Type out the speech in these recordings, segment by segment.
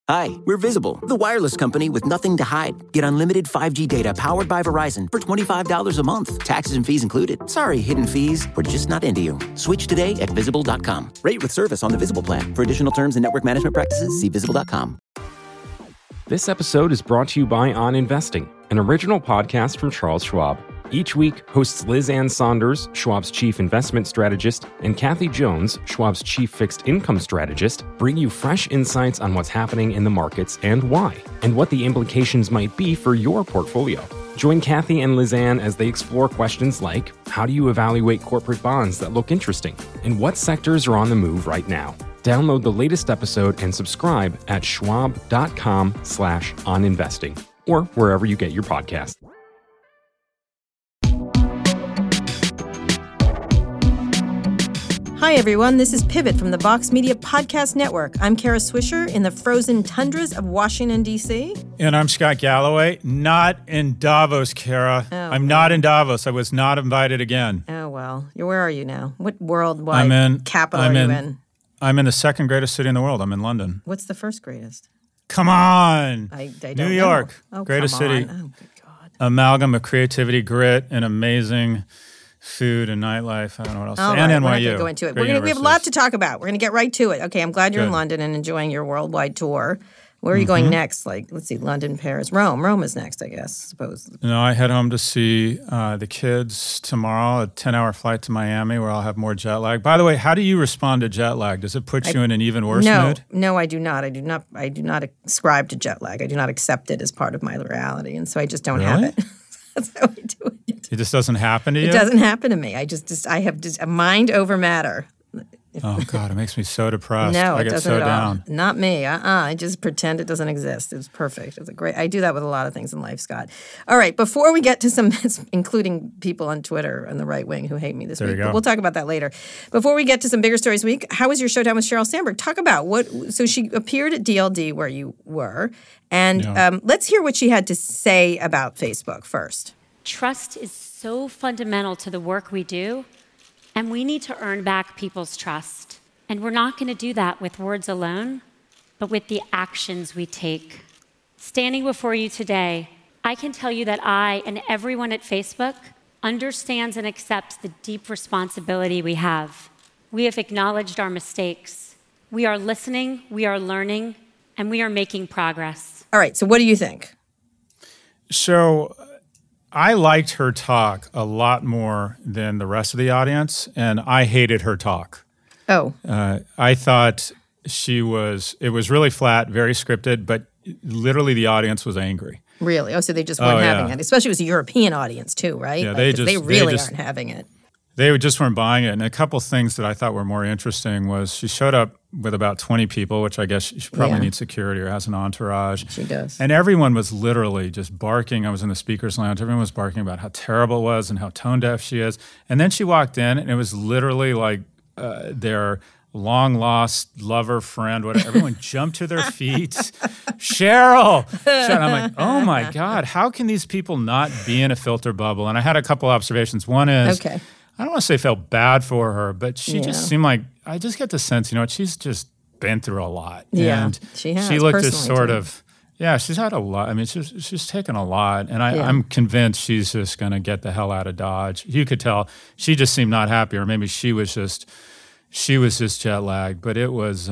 Hi, we're Visible, the wireless company with nothing to hide. Get unlimited 5G data powered by Verizon for $25 a month. Taxes and fees included. Sorry, hidden fees. We're just not into you. Switch today at Visible.com. Rate with service on the Visible plan. For additional terms and network management practices, see Visible.com. This episode is brought to you by On Investing, an original podcast from Charles Schwab. Each week, hosts Liz Ann Saunders, Schwab's chief investment strategist, and Kathy Jones, Schwab's chief fixed income strategist, bring you fresh insights on what's happening in the markets and why, and what the implications might be for your portfolio. Join Kathy and Liz Ann as they explore questions like, how do you evaluate corporate bonds that look interesting? And what sectors are on the move right now? Download the latest episode and subscribe at schwab.com/oninvesting or wherever you get your podcasts. Hi, everyone. This is Pivot from the Vox Media Podcast Network. I'm Kara Swisher in the frozen tundras of Washington, D.C. And I'm Scott Galloway, not in Davos, Kara. I'm not in Davos. I was not invited again. Oh, well. Where are you now? What worldwide capital are you in? I'm in the second greatest city in the world. I'm in London. What's the first greatest? Come on. I don't New York, know. greatest city. Oh, good God. Amalgam of creativity, grit, and amazing food and nightlife. I don't know what else. All and right, NYU. we're not going to go into it. We have a lot to talk about. We're going to get right to it. Okay, I'm glad you're in London and enjoying your worldwide tour. Where are you going next? Let's see, London, Paris, Rome. Rome is next, I guess, suppose. No, I head home to see the kids tomorrow, a 10-hour flight to Miami where I'll have more jet lag. By the way, how do you respond to jet lag? Does it put you in an even worse mood? No, I do not. I do not ascribe to jet lag. I do not accept it as part of my reality, and so I just don't have it. That's how I do it. It just doesn't happen to you? It doesn't happen to me. I have a mind over matter. Oh, God, it makes me so depressed. No, I it get doesn't so at down. all. Not me. I just pretend it doesn't exist. It's perfect. It's I do that with a lot of things in life, Scott. All right, before we get to some, including people on Twitter and the right wing who hate me this week, but we'll talk about that later. Before we get to some bigger stories week, how was your showdown with Sheryl Sandberg? Talk about so she appeared at DLD where you were, and let's hear what she had to say about Facebook first. Trust is so fundamental to the work we do, and we need to earn back people's trust. And we're not going to do that with words alone, but with the actions we take. Standing before you today, I can tell you that I and everyone at Facebook understands and accepts the deep responsibility we have. We have acknowledged our mistakes. We are listening, we are learning, and we are making progress. All right, so what do you think? So I liked her talk a lot more than the rest of the audience, and I hated her talk. Oh. I thought it was really flat, very scripted, but literally the audience was angry. Really? Oh, so they just weren't having it. Especially it was a European audience too, right? Yeah, they really aren't having it. They just weren't buying it. And a couple things that I thought were more interesting was she showed up with about 20 people, which I guess she probably needs security or has an entourage. She does. And everyone was literally just barking. I was in the speaker's lounge. Everyone was barking about how terrible it was and how tone deaf she is. And then she walked in and it was literally like their long-lost lover, friend, whatever. Everyone jumped to their feet. Cheryl! And I'm like, oh my God, how can these people not be in a filter bubble? And I had a couple observations. One is, I don't want to say I felt bad for her, but she just seemed like, I just get the sense, she's just been through a lot. Yeah, and she has. She looked as sort of, she's had a lot. I mean, she's taken a lot. And I'm convinced she's just going to get the hell out of Dodge. You could tell she just seemed not happy, or maybe she was just jet lagged. But it was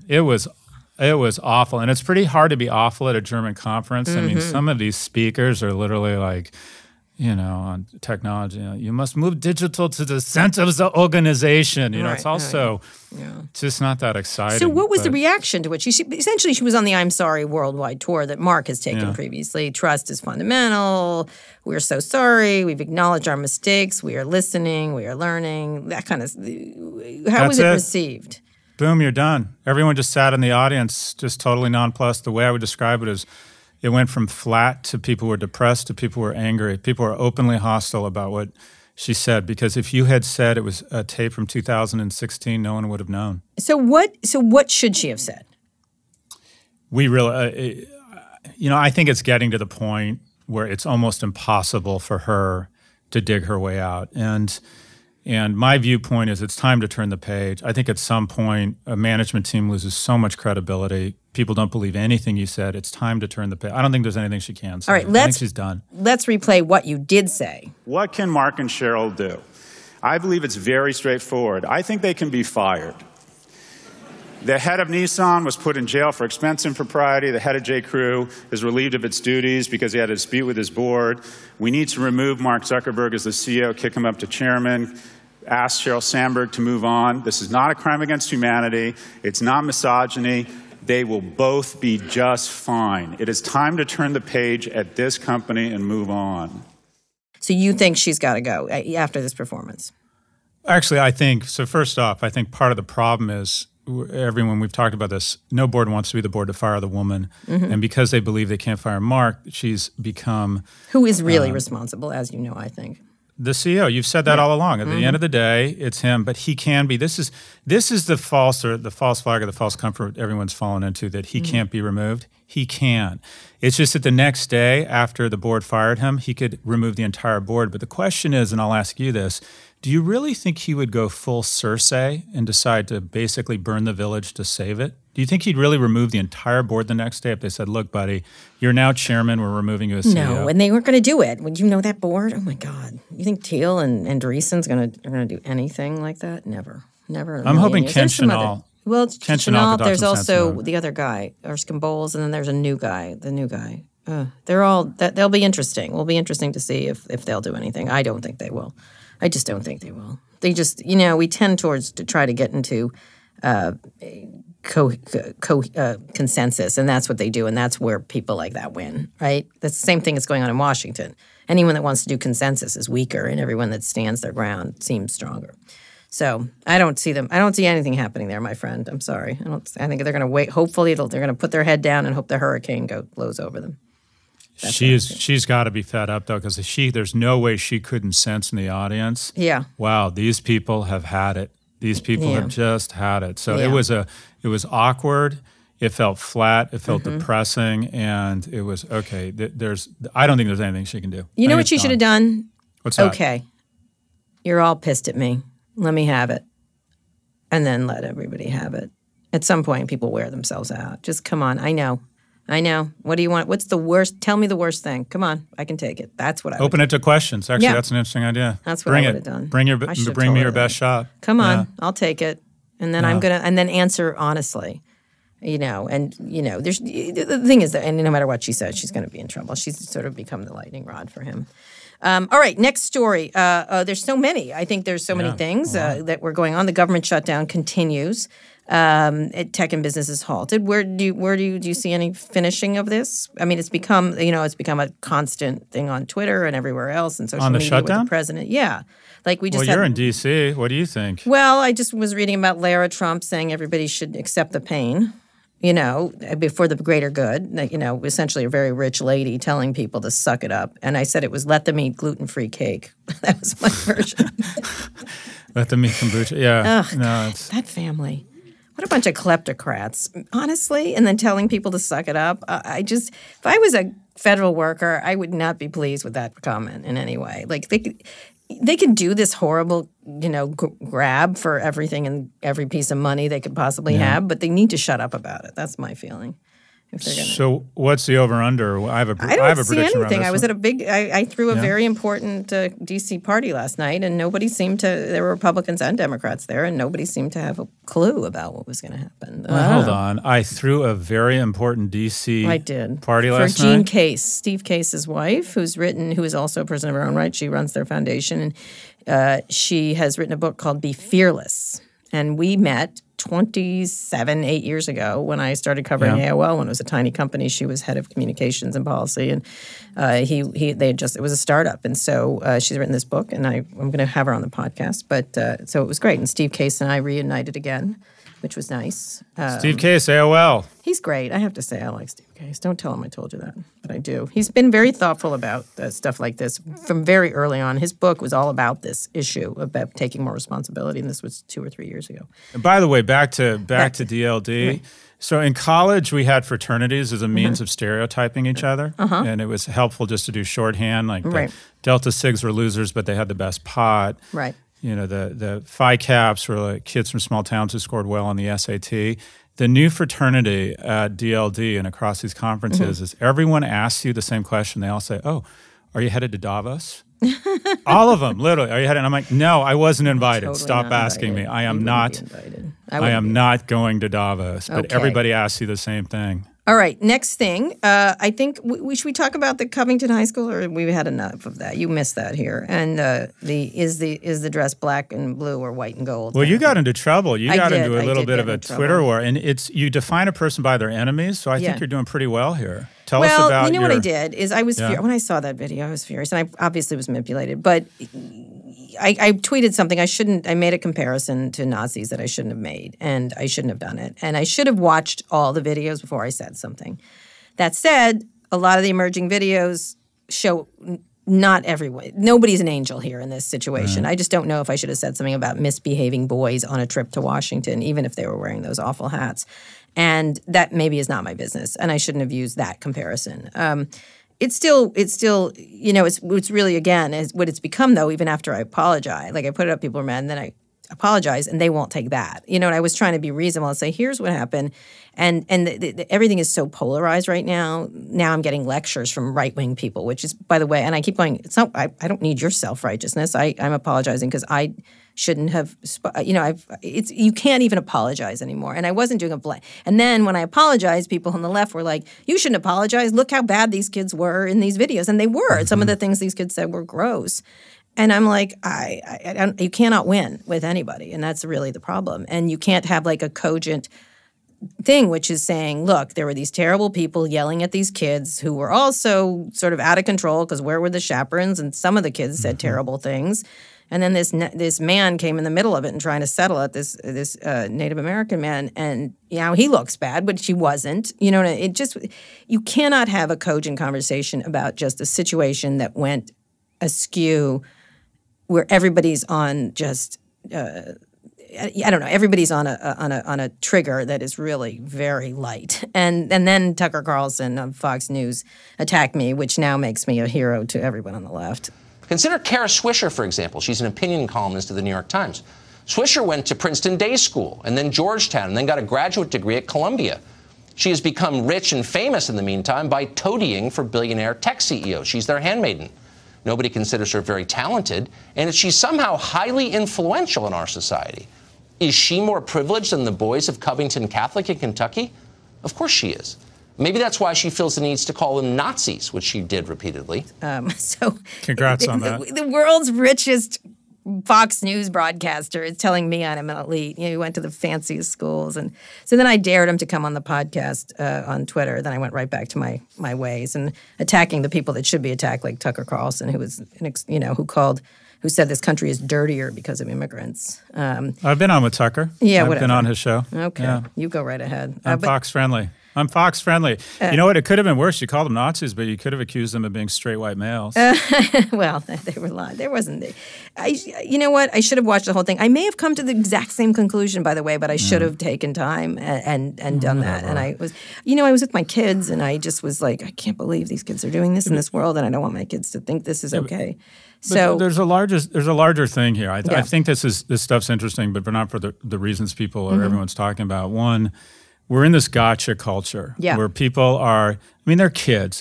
awful. And it's pretty hard to be awful at a German conference. I mean, some of these speakers are literally like, on technology, you must move digital to the center of the organization. It's also just not that exciting. So what was the reaction to it? She was on the I'm Sorry worldwide tour that Mark has taken previously. Trust is fundamental. We're so sorry. We've acknowledged our mistakes. We are listening. We are learning. That kind of – how was it received? Boom, you're done. Everyone just sat in the audience, just totally nonplussed. The way I would describe it is it went from flat to people who were depressed to people who were angry. People were openly hostile about what she said, because if you had said it was a tape from 2016, no one would have known. So what should she have said? We really, I think it's getting to the point where it's almost impossible for her to dig her way out. And my viewpoint is it's time to turn the page. I think at some point a management team loses so much credibility. people don't believe anything you said. It's time to turn the page. I don't think there's anything she can say. All right, I think she's done. Let's replay what you did say. What can Mark and Cheryl do? I believe it's very straightforward. I think they can be fired. The head of Nissan was put in jail for expense impropriety. The head of J.Crew is relieved of its duties because he had a dispute with his board. We need to remove Mark Zuckerberg as the CEO, kick him up to chairman, ask Sheryl Sandberg to move on. This is not a crime against humanity. It's not misogyny. They will both be just fine. It is time to turn the page at this company and move on. So you think she's got to go after this performance? Actually, I think, so first off, I think part of the problem is everyone, we've talked about this, no board wants to be the board to fire the woman. Mm-hmm. And because they believe they can't fire Mark, she's become... Who is really responsible, as you know, I think. The CEO. You've said that all along. At the end of the day, it's him, but he can be. This is the false flag or the false comfort everyone's fallen into, that he can't be removed. He can. It's just that the next day after the board fired him, he could remove the entire board. But the question is, and I'll ask you this, do you really think he would go full Cersei and decide to basically burn the village to save it? Do you think he'd really remove the entire board the next day if they said, look, buddy, you're now chairman, we're removing you as CEO? No, and they weren't going to do it. Would you know that board? Oh, my God. You think Thiel and Andreessen's going to do anything like that? Never. I'm hoping Ken Chenault. Well, Chenault, there's also the other guy, Erskine Bowles, and then there's a new guy, the new guy. They'll be interesting. It'll be interesting to see if they'll do anything. I don't think they will. I just don't think they will. They just, we tend to try to get into consensus, and that's what they do, and that's where people like that win, right? That's the same thing that's going on in Washington. Anyone that wants to do consensus is weaker, and everyone that stands their ground seems stronger. So I don't see anything happening there, my friend. I'm sorry. I think they're going to wait. Hopefully, they're going to put their head down and hope the hurricane blows over them. She's got to be fed up, though, because there's no way she couldn't sense in the audience. Yeah. Wow, these people have had it. These people have just had it. So it was awkward. It felt flat. It felt depressing, and it was okay. I don't think there's anything she can do. You know what she should have done? What's that? Okay, you're all pissed at me. Let me have it, and then let everybody have it. At some point, people wear themselves out. Just come on. I know. What do you want? What's the worst? Tell me the worst thing. Come on. I can take it. That's what I would Open it to questions. Actually, that's an interesting idea. That's what I would have done. Bring me your best shot. Come on. I'll take it. And then and then answer honestly. There's the thing is that, and no matter what she says, she's going to be in trouble. She's sort of become the lightning rod for him. All right, next story. There's so many. I think there's so many things that were going on. The government shutdown continues. Tech and business is halted. Where do you see any finishing of this? I mean, it's become a constant thing on Twitter and everywhere else and social media shutdown? with the president. Yeah. Like we just you're in D.C. What do you think? Well, I just was reading about Lara Trump saying everybody should accept the pain, before the greater good. Essentially a very rich lady telling people to suck it up. And I said it was let them eat gluten-free cake. That was my version. Let them eat kombucha. Yeah. Ugh, that family. What a bunch of kleptocrats, honestly, and then telling people to suck it up. If I was a federal worker, I would not be pleased with that comment in any way. Like they can do this horrible, grab for everything and every piece of money they could possibly have, but they need to shut up about it. That's my feeling. So what's the over-under? I don't see anything. I was at I threw a very important D.C. party last night, and there were Republicans and Democrats there, and nobody seemed to have a clue about what was going to happen. Hold on. I threw a very important D.C. party last night? For Jean Case, Steve Case's wife, who is also a person of her own right. She runs their foundation, and she has written a book called Be Fearless. And we met 8 years ago when I started covering AOL when it was a tiny company. She was head of communications and policy, and it was a startup. And so she's written this book, and I'm going to have her on the podcast. But so it was great. And Steve Case and I reunited again, which was nice. Steve Case, AOL. He's great. I have to say I like Steve Case. Don't tell him I told you that, but I do. He's been very thoughtful about stuff like this from very early on. His book was all about this issue, about taking more responsibility, and this was 2 or 3 years ago. And by the way, back to DLD. Right. So in college, we had fraternities as a means of stereotyping each other, and it was helpful just to do shorthand. Like the Delta Sigs were losers, but they had the best pot. Right. The Phi Caps were like kids from small towns who scored well on the SAT. the new fraternity at DLD and across these conferences is everyone asks you the same question. They all say, "Oh, are you headed to Davos?" All of them, literally. Are you headed? And I'm like, "No, I wasn't invited. Totally Stop asking invited. me. I am not. I am not going to Davos." But everybody asks you the same thing. All right, next thing. I think should we talk about the Covington High School, or we've had enough of that? You missed that here. And is the dress black and blue or white and gold? Well, you got into trouble. You got into a little bit of a Twitter war, and you define a person by their enemies. So I think you're doing pretty well here. Tell us about. Well, you know what I did is I was when I saw that video, I was furious, and I obviously was manipulated, but. I tweeted something I made a comparison to Nazis that I shouldn't have made, and I shouldn't have done it. And I should have watched all the videos before I said something. That said, a lot of the emerging videos show not everyone. Nobody's an angel here in this situation. Right. I just don't know if I should have said something about misbehaving boys on a trip to Washington, even if they were wearing those awful hats. And that maybe is not my business, and I shouldn't have used that comparison. It's still, it's really, again, is what it's become, though, even after I apologize. Like, I put it up, people are mad, and then I apologize, and they won't take that. And I was trying to be reasonable and say, here's what happened. And everything is so polarized right now. Now I'm getting lectures from right-wing people, which is, by the way, and I keep going, it's not, I don't need your self-righteousness. I'm apologizing because I shouldn't have, you can't even apologize anymore. And I wasn't doing a blame. And then when I apologized, people on the left were like, you shouldn't apologize. Look how bad these kids were in these videos. And they were. Some of the things these kids said were gross. And I'm like, you cannot win with anybody. And that's really the problem. And you can't have like a cogent thing, which is saying, look, there were these terrible people yelling at these kids who were also sort of out of control because where were the chaperones? And some of the kids said terrible things. And then this man came in the middle of it and trying to settle it, this Native American man, and he looks bad, but she wasn't. You cannot have a cogent conversation about just a situation that went askew, where everybody's on just everybody's on a trigger that is really very light. And then Tucker Carlson of Fox News attacked me, which now makes me a hero to everyone on the left. Consider Kara Swisher, for example. She's an opinion columnist at the New York Times. Swisher went to Princeton Day School and then Georgetown and then got a graduate degree at Columbia. She has become rich and famous in the meantime by toadying for billionaire tech CEOs. She's their handmaiden. Nobody considers her very talented, and she's somehow highly influential in our society. Is she more privileged than the boys of Covington Catholic in Kentucky? Of course she is. Maybe that's why she feels the need to call them Nazis, which she did repeatedly. So, congrats on that. The world's richest Fox News broadcaster is telling me I'm an elite. He went to the fanciest schools. And so then I dared him to come on the podcast on Twitter. Then I went right back to my ways and attacking the people that should be attacked, like Tucker Carlson, who was, who said this country is dirtier because of immigrants. I've been on with Tucker. Yeah, I've whatever. been on his show. Okay, yeah. You go right ahead. I'm Fox friendly. I'm Fox friendly. You know what? It could have been worse. You called them Nazis, but you could have accused them of being straight white males. Well, they were lying. There wasn't. You know what? I should have watched the whole thing. I may have come to the exact same conclusion, by the way, but I should have taken time and done that. And I was, I was with my kids, and I just was like, I can't believe these kids are doing this in this world, and I don't want my kids to think this is okay. So there's a larger thing here. I think this stuff's interesting, but not for the reasons people or everyone's talking about. One, we're in this gotcha culture where people are. They're kids.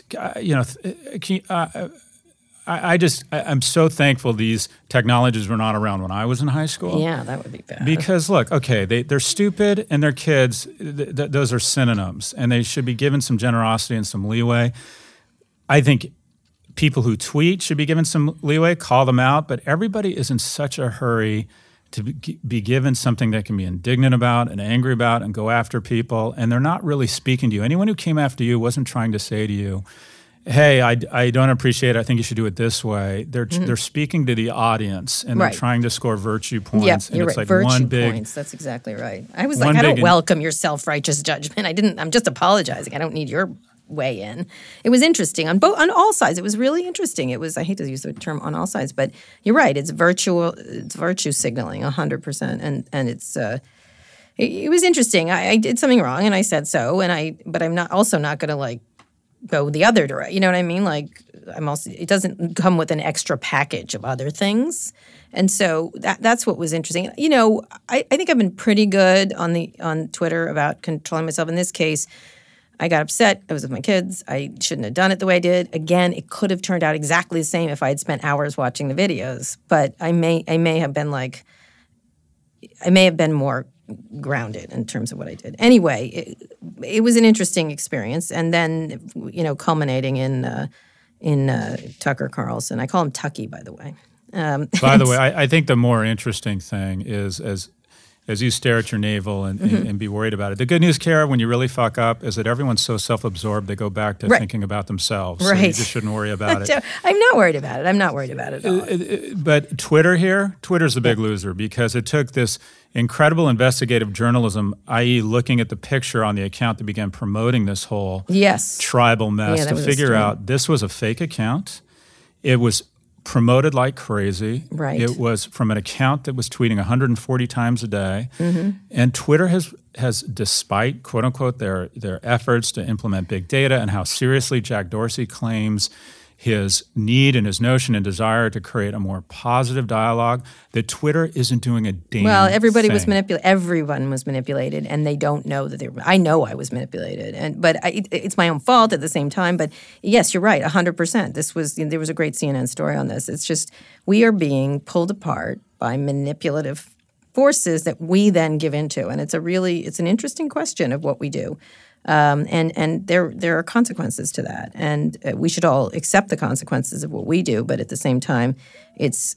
I'm so thankful these technologies were not around when I was in high school. Yeah, that would be bad. Because look, okay, they're stupid and they're kids. Those are synonyms, and they should be given some generosity and some leeway. I think people who tweet should be given some leeway, call them out, but everybody is in such a hurry to be given something they can be indignant about and angry about and go after people, and they're not really speaking to you. Anyone who came after you wasn't trying to say to you, hey, I don't appreciate it, I think you should do it this way. They're speaking to the audience, and they're trying to score virtue points. Yeah, and you're it's right. like Virtue one big points. That's exactly right. I was like, I don't welcome your self-righteous judgment. I'm just apologizing. I don't need your way in. It was interesting on all sides. It was really interesting. It was, I hate to use the term on all sides, but you're right. It's virtue signaling 100%. And it's it was interesting. I did something wrong and I said so, but I'm not going to like go the other direction. You know what I mean? Like it doesn't come with an extra package of other things. And so that's what was interesting. You know, I think I've been pretty good on Twitter about controlling myself. In this case, I got upset. I was with my kids. I shouldn't have done it the way I did. Again, it could have turned out exactly the same if I had spent hours watching the videos. But I may have been more grounded in terms of what I did. Anyway, it was an interesting experience, and then culminating in Tucker Carlson. I call him Tucky, by the way. By the way, I think the more interesting thing is as you stare at your navel and be worried about it. The good news, Kara, when you really fuck up, is that everyone's so self-absorbed they go back to thinking about themselves. Right. So you just shouldn't worry about it. I'm not worried about it. I'm not worried about it at all. But Twitter's the big loser because it took this incredible investigative journalism, i.e. looking at the picture on the account that began promoting this whole tribal mess to figure out this was a fake account. It was promoted like crazy. Right. It was from an account that was tweeting 140 times a day. And Twitter has despite, quote unquote, their efforts to implement big data and how seriously Jack Dorsey claims his need and his notion and desire to create a more positive dialogue, that Twitter isn't doing a damn thing. Well, everyone was manipulated, and they don't know that they were. I know I was manipulated, but it's my own fault at the same time. But yes, you're right, 100%. There was a great CNN story on this. It's just we are being pulled apart by manipulative forces that we then give into, and it's an interesting question of what we do. And there are consequences to that, and we should all accept the consequences of what we do. But at the same time, it's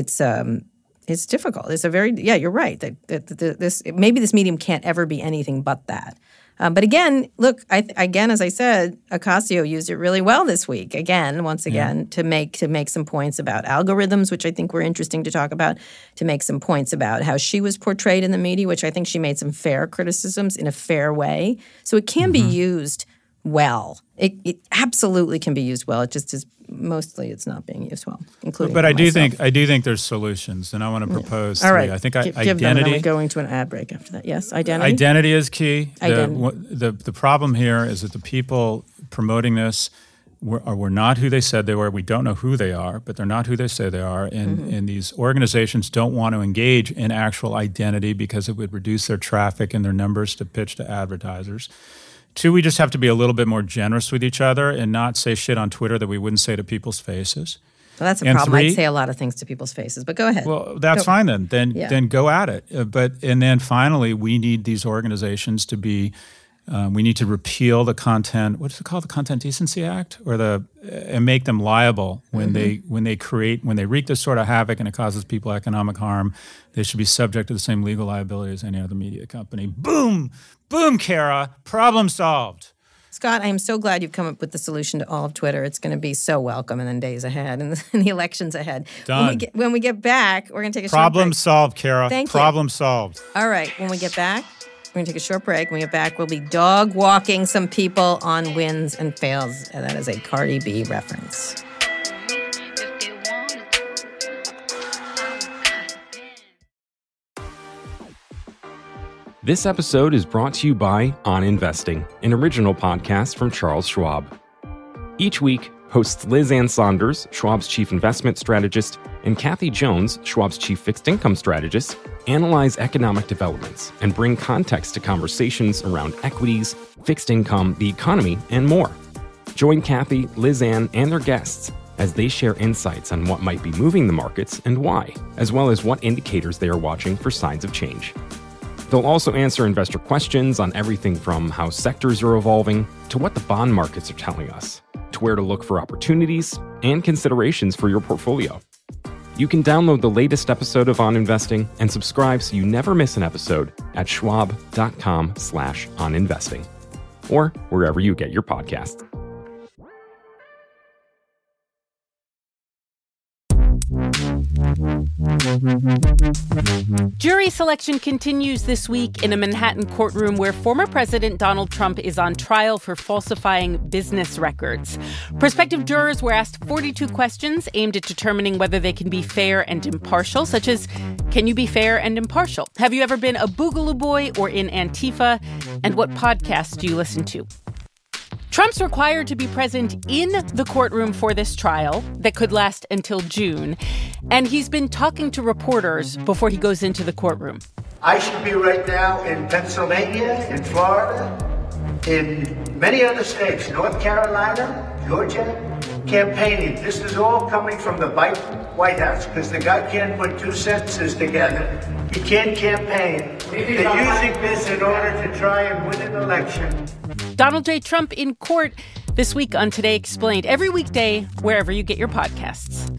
difficult. It's you're right that maybe this medium can't ever be anything but that. But again, look, as I said, Ocasio used it really well this week. Once again, to make some points about algorithms, which I think were interesting to talk about, to make some points about how she was portrayed in the media, which I think she made some fair criticisms in a fair way. So it can be used well. It absolutely can be used well. It just is mostly it's not being used well, including. But I do think there's solutions, and I want to propose three. All right. I think give identity. Them, and then we're going to an ad break after that. Yes, identity. Identity is key. Identity. The problem here is that the people promoting this were not who they said they were. We don't know who they are, but they're not who they say they are. And these organizations don't want to engage in actual identity because it would reduce their traffic and their numbers to pitch to advertisers. Two, we just have to be a little bit more generous with each other and not say shit on Twitter that we wouldn't say to people's faces. Well, that's a problem. Three, I'd say a lot of things to people's faces, but go ahead. Well, that's fine then. Then go at it. And then finally, we need these organizations to be. We need to repeal the content. What is it called? The Content Decency Act, and make them liable when they wreak this sort of havoc and it causes people economic harm. They should be subject to the same legal liability as any other media company. Boom, boom, Kara. Problem solved. Scott, I am so glad you've come up with the solution to all of Twitter. It's going to be so welcome in the days ahead and the elections ahead. Done. When we get back, we're going to take a short break. Problem solved, Kara. Thank you. Problem solved. All right. When we get back, we're going to take a short break. When we get back, we'll be dog walking some people on wins and fails. And that is a Cardi B reference. This episode is brought to you by On Investing, an original podcast from Charles Schwab. Each week, hosts Liz Ann Saunders, Schwab's chief investment strategist, and Kathy Jones, Schwab's chief fixed income strategist, analyze economic developments and bring context to conversations around equities, fixed income, the economy, and more. Join Kathy, Liz Ann, and their guests as they share insights on what might be moving the markets and why, as well as what indicators they are watching for signs of change. They'll also answer investor questions on everything from how sectors are evolving to what the bond markets are telling us, to where to look for opportunities and considerations for your portfolio. You can download the latest episode of On Investing and subscribe so you never miss an episode at schwab.com/oninvesting or wherever you get your podcasts. Jury selection continues this week in a Manhattan courtroom where former President Donald Trump is on trial for falsifying business records. Prospective jurors were asked 42 questions aimed at determining whether they can be fair and impartial, such as, can you be fair and impartial? Have you ever been a Boogaloo Boy or in Antifa? And what podcasts do you listen to? Trump's required to be present in the courtroom for this trial that could last until June, and he's been talking to reporters before he goes into the courtroom. I should be right now in Pennsylvania, in Florida, in many other states, North Carolina, Georgia, campaigning. This is all coming from the White House because the guy can't put two sentences together. He can't campaign. They're using this in order to try and win an election. Donald J. Trump in court this week on Today Explained, every weekday wherever you get your podcasts.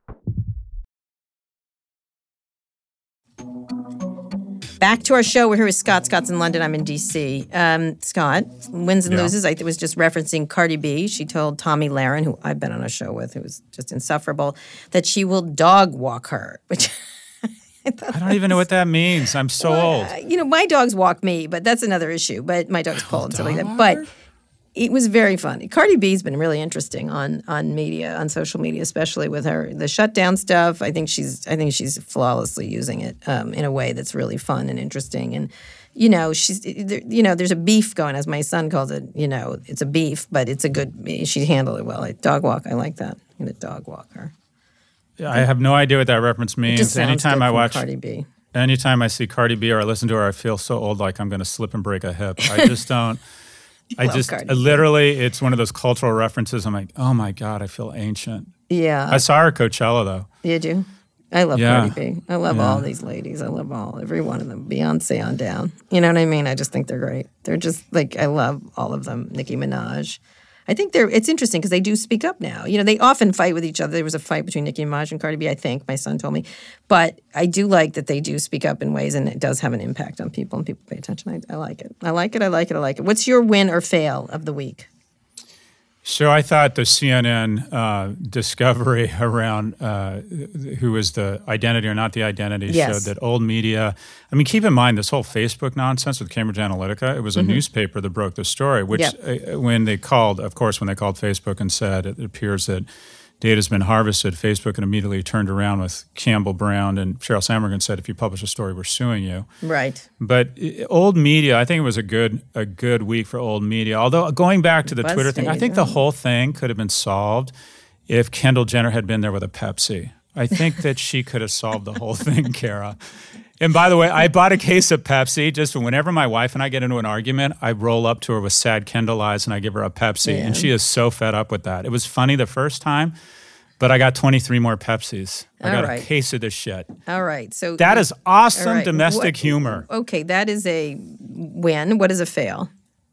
Back to our show. We're here with Scott. Scott's in London. I'm in D.C. Scott, wins and loses. I was just referencing Cardi B. She told Tommy Lahren, who I've been on a show with, who was just insufferable, that she will dog walk her, which I don't even know what that means. I'm so old. My dogs walk me, but that's another issue. But my dog's cold and stuff like that. But it was very funny. Cardi B's been really interesting on media, on social media, especially with the shutdown stuff. I think she's flawlessly using it in a way that's really fun and interesting. And there's a beef going, as my son calls it. It's a beef, but it's a good. She handled it well. Dog walk. I like that. I'm gonna dog walk her. I have no idea what that reference means. It just sounds anytime good I watch Cardi B. Anytime I see Cardi B or I listen to her, I feel so old, like I'm going to slip and break a hip. I just don't. Literally, it's one of those cultural references. I'm like, oh my God, I feel ancient. Yeah. I saw her at Coachella, though. Did you? I love Cardi B. I love all these ladies. I love every one of them. Beyonce on down. You know what I mean? I just think they're great. They're just I love all of them. Nicki Minaj. I think it's interesting because they do speak up now. They often fight with each other. There was a fight between Nicki Minaj and Cardi B, I think. My son told me. But I do like that they do speak up in ways, and it does have an impact on people, and people pay attention. I like it. I like it. What's your win or fail of the week? So I thought the CNN discovery around who was the identity or not the identity showed that old media. I mean, keep in mind this whole Facebook nonsense with Cambridge Analytica. It was a newspaper that broke the story, which when they called Facebook and said it appears that data's been harvested, Facebook had immediately turned around with Campbell Brown and Sheryl Sandberg and said, if you publish a story, we're suing you. Right. But old media, I think it was a good week for old media. Although going back to the Twitter thing, I think the whole thing could have been solved if Kendall Jenner had been there with a Pepsi. I think that she could have solved the whole thing, Kara. And by the way, I bought a case of Pepsi just for whenever my wife and I get into an argument, I roll up to her with sad Kendall eyes and I give her a Pepsi. Yeah. And she is so fed up with that. It was funny the first time, but I got 23 more Pepsis. I got a case of this shit. All right. So that is awesome domestic humor. Okay, that is a win. What is a fail?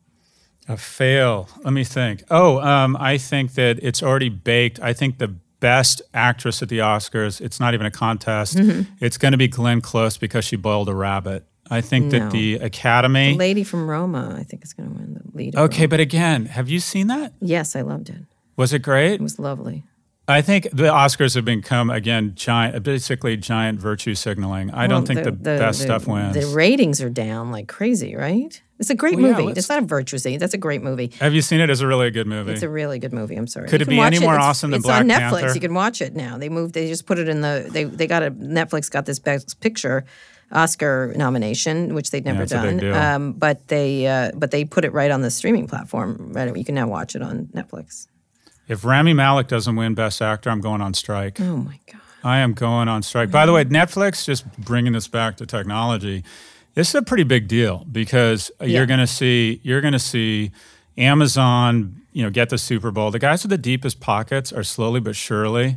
A fail. Let me think. I think that it's already baked. I think the best actress at the Oscars, it's not even a contest. It's going to be Glenn Close because she boiled a rabbit. I think that the Academy... The lady from Roma, I think, is going to win the lead. Okay, but again, have you seen that? Yes, I loved it. Was it great? It was lovely. I think the Oscars have become, again, giant virtue signaling. I don't think the best stuff wins. The ratings are down like crazy, right? It's a great movie. It's not a virtue signaling. That's a great movie. Have you seen it? It's a really good movie. It's a really good movie. I'm sorry. Could it be any more awesome than Black Panther? It's on Netflix. You can watch it now. They just put it in Netflix got this Best Picture Oscar nomination, which they'd never done. A big deal. But they put it right on the streaming platform. Right, you can now watch it on Netflix. If Rami Malek doesn't win Best Actor, I'm going on strike. Oh, my God. I am going on strike. By the way, Netflix, just bringing this back to technology, this is a pretty big deal because you're going to see Amazon, get the Super Bowl. The guys with the deepest pockets are slowly but surely,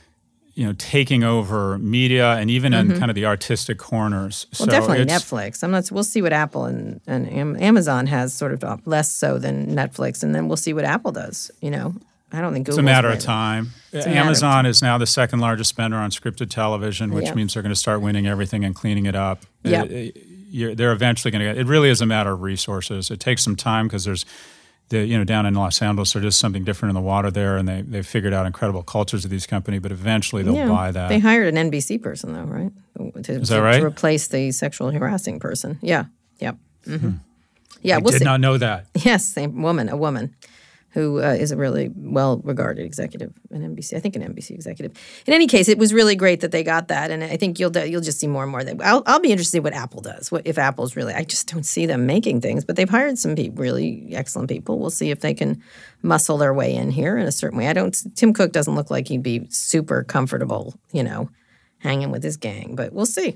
taking over media and even in kind of the artistic corners. Well, so definitely Netflix. We'll see what Apple and Amazon has sort of less so than Netflix, and then we'll see what Apple does, I don't think Google's It's a matter of time. Amazon is now the second largest spender on scripted television, which means they're going to start winning everything and cleaning it up. Yeah. They're eventually going to get – it really is a matter of resources. It takes some time because there's down in Los Angeles, there's just something different in the water there, and they've figured out incredible cultures of these companies, but eventually they'll buy that. They hired an NBC person, though, right? Is that right? To replace the sexual harassing person. Yeah. Yep. Mm-hmm. I did not know that. Yes, a woman. who is a really well-regarded executive at NBC. I think an NBC executive. In any case, it was really great that they got that, and I think you'll just see more and more. I'll be interested in what Apple does. If Apple's really, I just don't see them making things, but they've hired some really excellent people. We'll see if they can muscle their way in here in a certain way. Tim Cook doesn't look like he'd be super comfortable, hanging with his gang, but we'll see.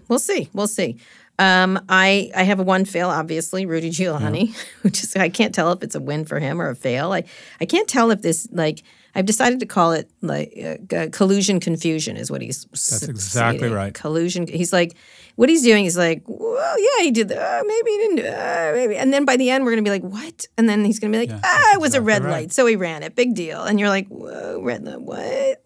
I have one fail, obviously, Rudy Giuliani, which is, I can't tell if it's a win for him or a fail. I can't tell if this, I've decided to call it collusion confusion is what he's That's exactly right. Collusion. He's what he's doing is well, yeah, he did that. Maybe he didn't do that. Maybe. And then by the end, we're going to be like, what? And then he's going to be like, it was a red light. So he ran it. Big deal. And you're like, whoa, red light, what?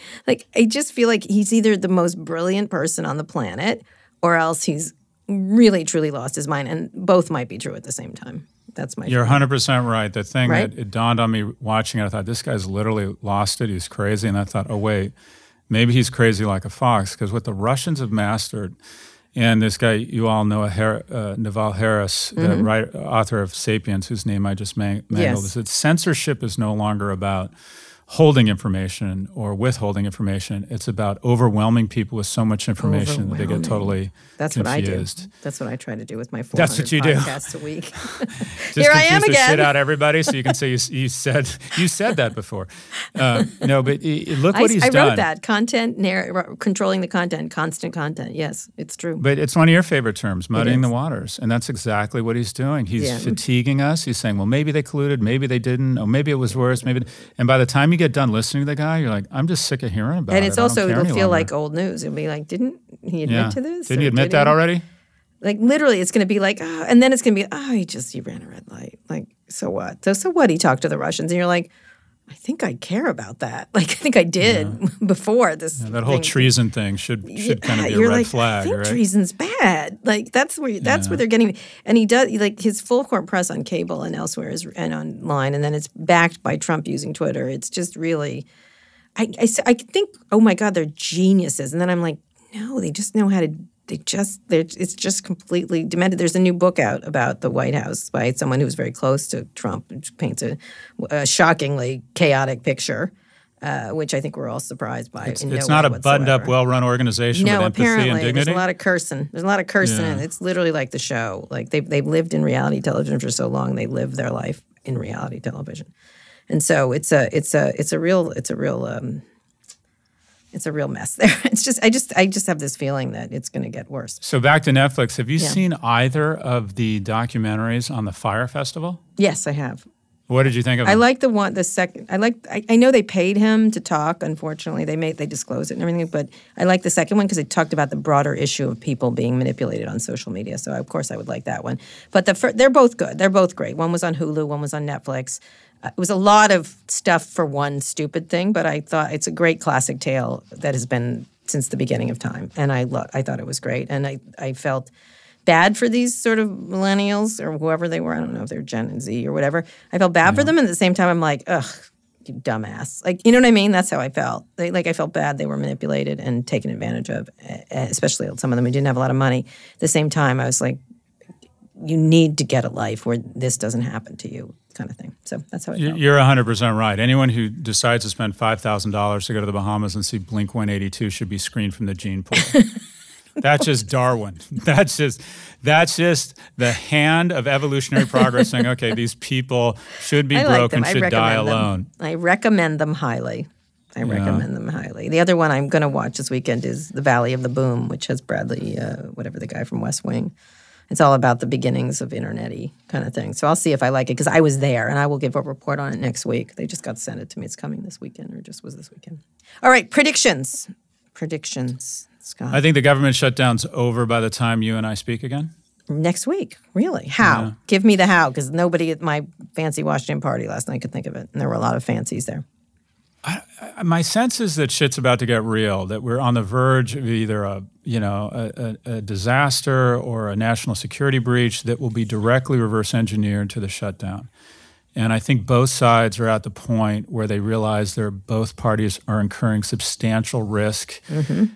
I just feel like he's either the most brilliant person on the planet or else he's really, truly lost his mind. And both might be true at the same time. That's my You're feeling. 100% right. The thing that it dawned on me watching it, I thought, this guy's literally lost it. He's crazy. And I thought, oh, wait, maybe he's crazy like a fox. Because what the Russians have mastered, and this guy, you all know, Naval Harris, the author of *Sapiens*, whose name I just mangled, is that censorship is no longer about holding information or withholding information. It's about overwhelming people with so much information that they get totally That's confused. What I do. That's what I try to do with my 400 podcasts a week. Just Here I am confuse the again. shit out of everybody, so you can say you said that before. No, but look what he's done. I wrote that controlling the content, constant content. Yes, it's true. But it's one of your favorite terms, muddying the waters, and that's exactly what he's doing. He's fatiguing us. He's saying, well, maybe they colluded, maybe they didn't, or maybe it was worse, maybe. And by the time you get done listening to the guy, you're like, I'm just sick of hearing about it. And it's also, it'll feel like old news. It'll be like, didn't he admit to this? Didn't he admit that already? Literally, it's going to be like, and then it's going to be, he ran a red light. So what? So what? He talked to the Russians, and you're like, I think I care about that. I think I did before this. That whole treason thing should kind of be a red flag, I think right? treason's bad. That's where they're getting. And he does his full court press on cable and elsewhere and online, and then it's backed by Trump using Twitter. It's just really, I think, oh my God, they're geniuses, and then I'm like, no, they just know how to. It's just completely demented. There's a new book out about the White House by someone who's very close to Trump, which paints a shockingly chaotic picture, which I think we're all surprised by. It's not a buttoned-up, well-run organization with empathy and dignity? There's a lot of cursing. There's a lot of cursing in it. It's literally like the show. They've lived in reality television for so long, they live their life in reality television. And so it's a real mess there. I just have this feeling that it's going to get worse. So back to Netflix. Have you seen either of the documentaries on the Fyre Festival? Yes, I have. What did you think of them? I like the second. I know they paid him to talk. Unfortunately, they disclosed it and everything. But I like the second one because it talked about the broader issue of people being manipulated on social media. So of course I would like that one. But they're both good. They're both great. One was on Hulu. One was on Netflix. It was a lot of stuff for one stupid thing, but I thought it's a great classic tale that has been since the beginning of time, and I thought it was great, and I felt bad for these sort of millennials or whoever they were. I don't know if they're Gen Z or whatever. I felt bad for them, and at the same time, I'm like, ugh, you dumbass. You know what I mean? That's how I felt. I felt bad they were manipulated and taken advantage of, especially some of them who didn't have a lot of money. At the same time, I was like, you need to get a life where this doesn't happen to you, kind of thing. So that's how I felt. You're 100% right. Anyone who decides to spend $5,000 to go to the Bahamas and see Blink-182 should be screened from the gene pool. That's just Darwin. That's just the hand of evolutionary progress saying, okay, these people should be broken, should die alone. I recommend them highly. Recommend them highly. The other one I'm going to watch this weekend is The Valley of the Boom, which has Bradley, whatever the guy from West Wing. It's all about the beginnings of internet-y kind of thing. So I'll see if I like it because I was there, and I will give a report on it next week. They just got sent it to me. It's coming this weekend, or just was this weekend. All right, predictions, Scott. I think the government shutdown's over by the time you and I speak again. Next week, really? How? Yeah. Give me the how, because nobody at my fancy Washington party last night could think of it, and there were a lot of fancies there. My sense is that shit's about to get real, that we're on the verge of either a disaster or a national security breach that will be directly reverse engineered to the shutdown. And I think both sides are at the point where they realize both parties are incurring substantial risk. Mm-hmm.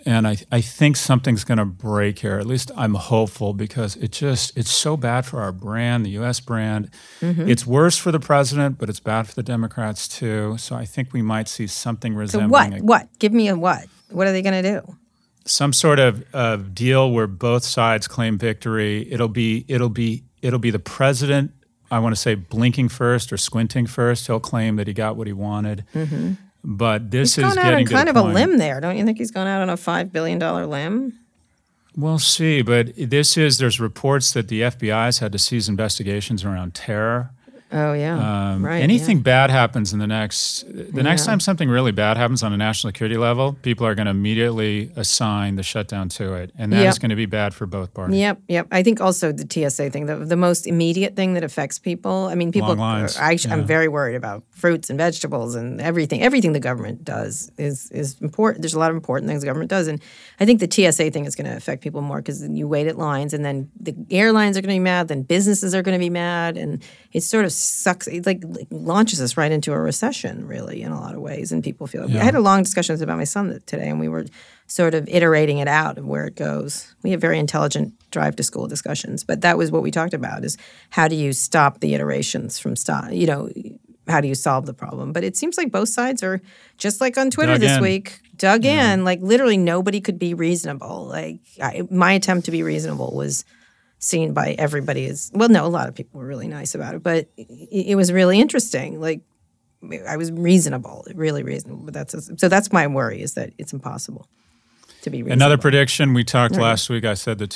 And I think something's going to break here. At least I'm hopeful, because it's so bad for our brand, the U.S. brand. Mm-hmm. It's worse for the president, but it's bad for the Democrats too. So I think we might see something resembling. So what? Give me a what? What are they going to do? Some sort of deal where both sides claim victory. It'll be the president, I want to say, blinking first or squinting first. He'll claim that he got what he wanted. Mm-hmm. But this is getting to the point. He's gone out on kind of a limb there. Don't you think he's gone out on a $5 billion limb? We'll see. But there's reports that the FBI's had to cease investigations around terror. Oh, yeah. Right. Anything bad happens in the next time something really bad happens on a national security level, people are going to immediately assign the shutdown to it. And that is going to be bad for both parties. Yep. I think also the TSA thing, the most immediate thing that affects people, I mean, people, long lines. I'm very worried about fruits and vegetables and everything. Everything the government does is important. There's a lot of important things the government does. And I think the TSA thing is going to affect people more, because you wait at lines, and then the airlines are going to be mad, then businesses are going to be mad, and it sort of sucks. It like launches us right into a recession, really, in a lot of ways. And people feel. I had a long discussion about my son today, and we were sort of iterating it out of where it goes. We have very intelligent drive to school discussions, but that was what we talked about: is how do you stop the iterations from how do you solve the problem? But it seems like both sides are, just like on Twitter this week, dug in. Like literally nobody could be reasonable. Like my attempt to be reasonable was seen by everybody as, well, no, a lot of people were really nice about it, but it was really interesting. Like I was reasonable, really reasonable. But that's my worry, is that it's impossible to be reasonable. Another prediction, we talked last week, I said that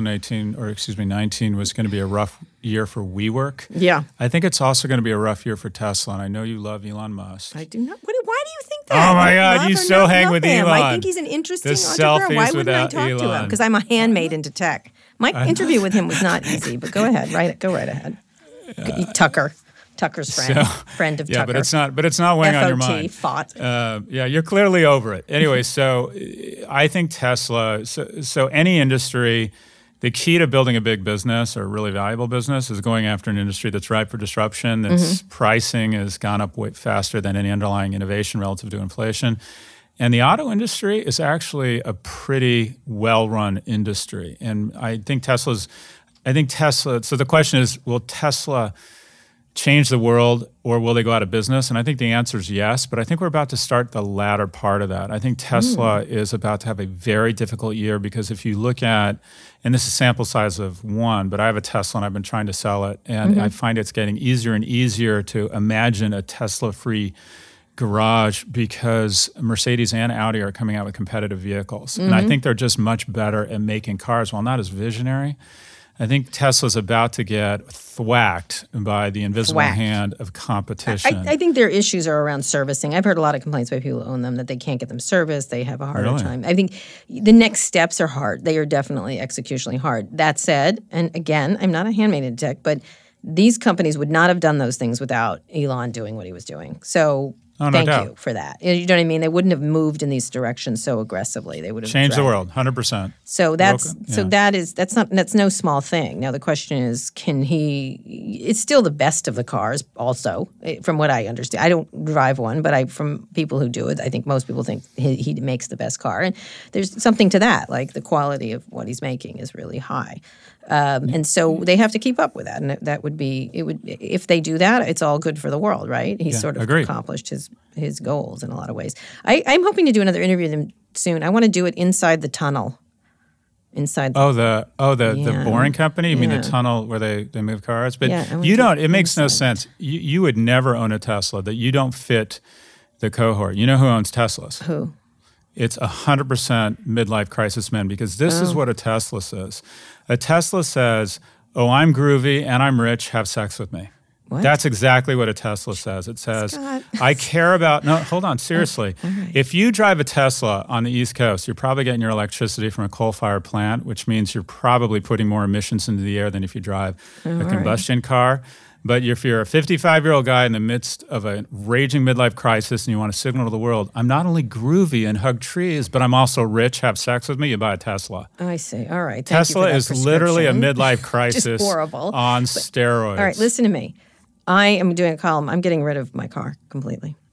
2019 was going to be a rough year for WeWork. Yeah. I think it's also going to be a rough year for Tesla, and I know you love Elon Musk. I do not. Why do you think that? Oh my God, you so hang with Elon. I think he's an interesting entrepreneur. Why wouldn't I talk to him? Because I'm a handmaid into tech. My interview with him was not easy, but go ahead. Go right ahead. Tucker's friend, friend of Tucker. Yeah, but it's not weighing on your mind. Fought. You're clearly over it. Anyway, so I think Tesla. So any industry, the key to building a big business or a really valuable business is going after an industry that's ripe for disruption. That's pricing has gone up way faster than any underlying innovation relative to inflation. And the auto industry is actually a pretty well-run industry. And I think Tesla, so the question is, will Tesla change the world, or will they go out of business? And I think the answer is yes, but I think we're about to start the latter part of that. I think Tesla is about to have a very difficult year, because if you look at, and this is sample size of one, but I have a Tesla and I've been trying to sell it, and I find it's getting easier and easier to imagine a Tesla-free garage, because Mercedes and Audi are coming out with competitive vehicles. And I think they're just much better at making cars, while not as visionary. I think Tesla's about to get thwacked by the invisible hand of competition. I think their issues are around servicing. I've heard a lot of complaints by people who own them that they can't get them serviced. They have a harder time. I think the next steps are hard. They are definitely executionally hard. That said, and again, I'm not a handmaid in tech, but these companies would not have done those things without Elon doing what he was doing. So thank you for that. You know what I mean? They wouldn't have moved in these directions so aggressively. They would have changed the world, 100%. So that's no small thing. Now the question is, can he? It's still the best of the cars. Also, from what I understand, I don't drive one, but from people who do it, I think most people think he makes the best car. And there's something to that. Like the quality of what he's making is really high. And so they have to keep up with that, and that would be if they do that, it's all good for the world, right? He's sort of accomplished his goals in a lot of ways. I'm hoping to do another interview with him soon. I want to do it inside the tunnel. The Boring Company? You mean the tunnel where they move cars? But you don't. It makes no sense. You would never own a Tesla that you don't fit the cohort. You know who owns Teslas? Who? It's 100% midlife crisis men, because this is what a Tesla says. A Tesla says, "Oh, I'm groovy and I'm rich. Have sex with me." What? That's exactly what a Tesla says. It says, I care about, no, hold on, seriously. If you drive a Tesla on the East Coast, you're probably getting your electricity from a coal-fired plant, which means you're probably putting more emissions into the air than if you drive a combustion car. But if you're a 55-year-old guy in the midst of a raging midlife crisis and you want to signal to the world, I'm not only groovy and hug trees, but I'm also rich, have sex with me, you buy a Tesla. I see. All right. Tesla is literally a midlife crisis on steroids. All right, listen to me. I am doing a column. I'm getting rid of my car completely.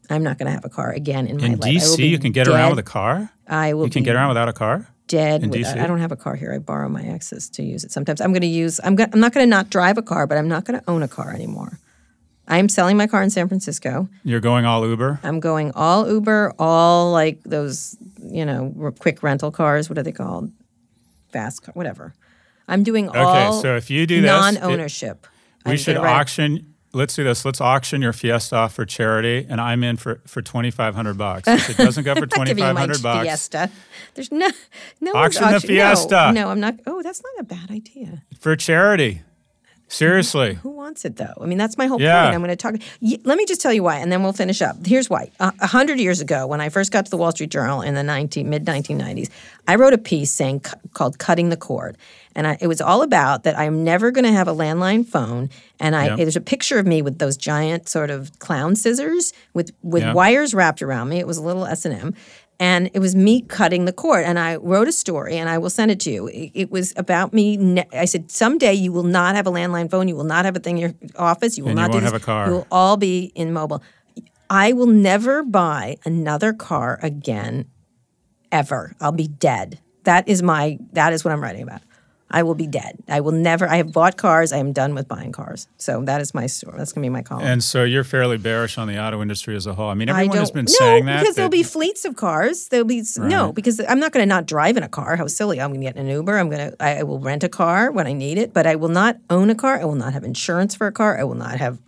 I'm not going to have a car again in my in life. D.C., you can get around with a car? You can get around without a car? Dead. In D.C.? I don't have a car here. I borrow my ex's to use it. Sometimes I'm not going to not drive a car, but I'm not going to own a car anymore. I'm selling my car in San Francisco. You're going all Uber? I'm going all Uber, all like those, quick rental cars. What are they called? Fast car, whatever. I'm doing all so if you do this, non-ownership. We should auction. Let's do this. Let's auction your Fiesta off for charity, and I'm in for $2,500. If it doesn't go for $2,500, Fiesta. There's no auction the Fiesta. No, I'm not. Oh, that's not a bad idea. For charity. Seriously. Who wants it, though? I mean, that's my whole point. I'm going to talk. Let me just tell you why, and then we'll finish up. Here's why. 100 years ago, when I first got to the Wall Street Journal in the mid-1990s, I wrote a piece called Cutting the Cord. And it was all about that I'm never going to have a landline phone. And there's a picture of me with those giant sort of clown scissors with wires wrapped around me. It was a little S&M. And it was me cutting the cord. And I wrote a story, and I will send it to you. It was about me. I said, someday you will not have a landline phone. You will not have a thing in your office. You will not have a car. You will all be in mobile. I will never buy another car again, ever. I'll be dead. That is what I'm writing about. I will be dead. I will never. I have bought cars. I am done with buying cars. So that is my story. That's going to be my column. And so you're fairly bearish on the auto industry as a whole. I mean, everyone has been saying that. No, because there'll be fleets of cars. There'll be no, because I'm not going to not drive in a car. How silly! I'm going to get an Uber. I will rent a car when I need it, but I will not own a car. I will not have insurance for a car. I will not have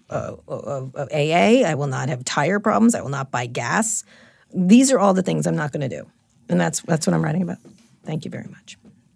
AA. I will not have tire problems. I will not buy gas. These are all the things I'm not going to do, and that's what I'm writing about. Thank you very much.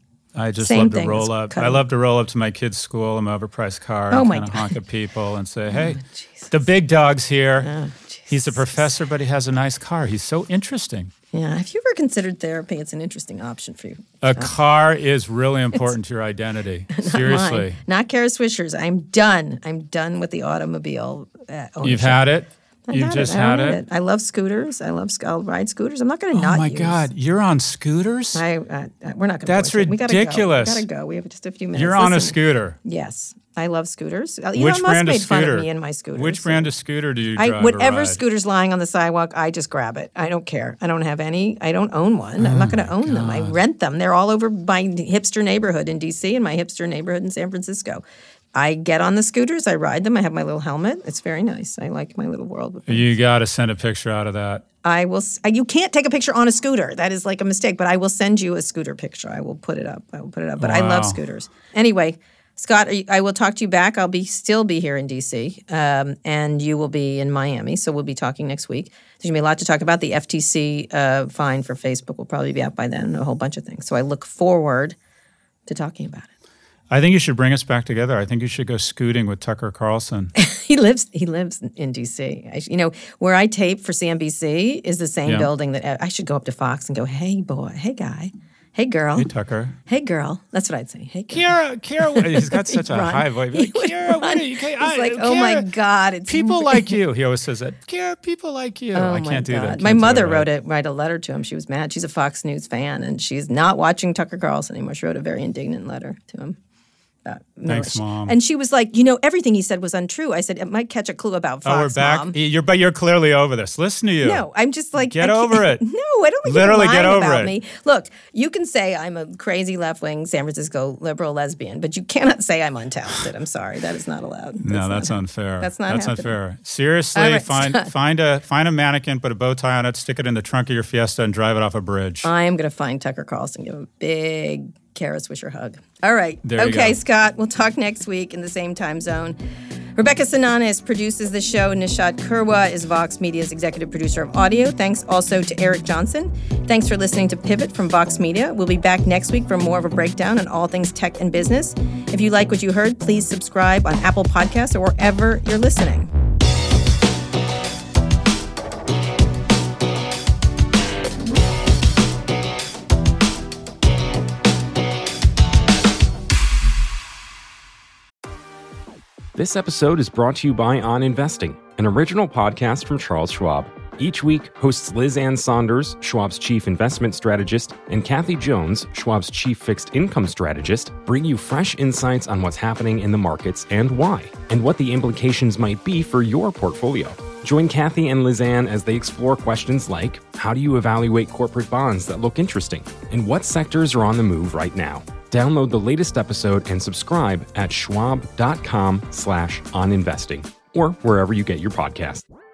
I just love to roll up. I love to roll up to my kid's school in my overpriced car and kind of honk at people and say, hey, the big dog's here. He's a professor, but he has a nice car. He's so interesting. Yeah. Have you ever considered therapy? It's an interesting option for you. A car is really important to your identity. Seriously. Not Kara Swisher's. I'm done. I'm done with the automobile ownership. You've had it? You've just had it? I love scooters. I'll ride scooters. I'm not going to not use. Oh, my God. You're on scooters? We're not going to. That's ridiculous. We got to go. We have just a few minutes. You're on a scooter? Yes. I love scooters. Which brand of scooter? Fun of me and my scooters. Which brand of scooter do you drive? Whatever scooter's lying on the sidewalk, I just grab it. I don't care. I don't have any. I don't own one. I'm not going to own them. I rent them. They're all over my hipster neighborhood in D.C. and my hipster neighborhood in San Francisco. I get on the scooters. I ride them. I have my little helmet. It's very nice. I like my little world. You got to send a picture out of that. I will. You can't take a picture on a scooter. That is like a mistake. But I will send you a scooter picture. I will put it up. But I love scooters. Anyway, Scott, I will talk to you back. I'll still be here in D.C. And you will be in Miami. So we'll be talking next week. There's going to be a lot to talk about. The FTC fine for Facebook will probably be out by then. A whole bunch of things. So I look forward to talking about it. I think you should bring us back together. I think you should go scooting with Tucker Carlson. He lives in D.C. Where I tape for CNBC is the same building that I should go up to Fox and go, hey, boy, hey, guy, hey, girl. Hey, Tucker. Hey, girl. That's what I'd say. Hey, girl. Kara, he's got such a high voice. Like, Kara, what are you? He's like, oh, my God. It's people like you. He always says that. Kara, people like you. I can't do that. My mother wrote a letter to him. She was mad. She's a Fox News fan, and she's not watching Tucker Carlson anymore. She wrote a very indignant letter to him. Thanks, Mom. And she was like, everything he said was untrue. I said, it might catch a clue about Fox, we're back. Mom. But you're clearly over this. Listen to you. No, I'm just like... Get over it. No, I don't think literally you're lying get over about it. Me. Look, you can say I'm a crazy left-wing San Francisco liberal lesbian, but you cannot say I'm untalented. I'm sorry. That is not allowed. That's unfair. That's unfair. Seriously, right, find a mannequin, put a bow tie on it, stick it in the trunk of your Fiesta, and drive it off a bridge. I am going to find Tucker Carlson, give him a big Kara Swisher hug. All right. Okay, Scott, we'll talk next week in the same time zone. Rebecca Sananis produces the show. Nishat Kurwa is Vox Media's executive producer of audio. Thanks also to Eric Johnson. Thanks for listening to Pivot from Vox Media. We'll be back next week for more of a breakdown on all things tech and business. If you like what you heard, please subscribe on Apple Podcasts or wherever you're listening. This episode is brought to you by On Investing, an original podcast from Charles Schwab. Each week, hosts Liz Ann Saunders, Schwab's chief investment strategist, and Kathy Jones, Schwab's chief fixed income strategist, bring you fresh insights on what's happening in the markets and why, and what the implications might be for your portfolio. Join Kathy and Lizanne as they explore questions like, how do you evaluate corporate bonds that look interesting? And what sectors are on the move right now? Download the latest episode and subscribe at schwab.com/oninvesting or wherever you get your podcasts.